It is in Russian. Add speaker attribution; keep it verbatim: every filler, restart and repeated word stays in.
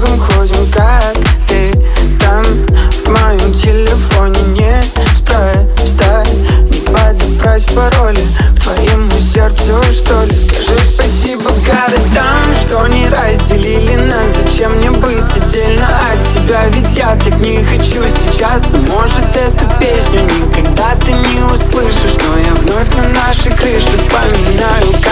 Speaker 1: кругом ходим, как ты там в моем телефоне. Не спростай, не подобрать пароли к твоему сердцу, что ли. Скажи спасибо городам, что не разделили нас. Зачем мне быть отдельно от тебя? Ведь я так не хочу сейчас. Может, эту песню никогда ты не услышишь, но я вновь на нашей крыше вспоминаю,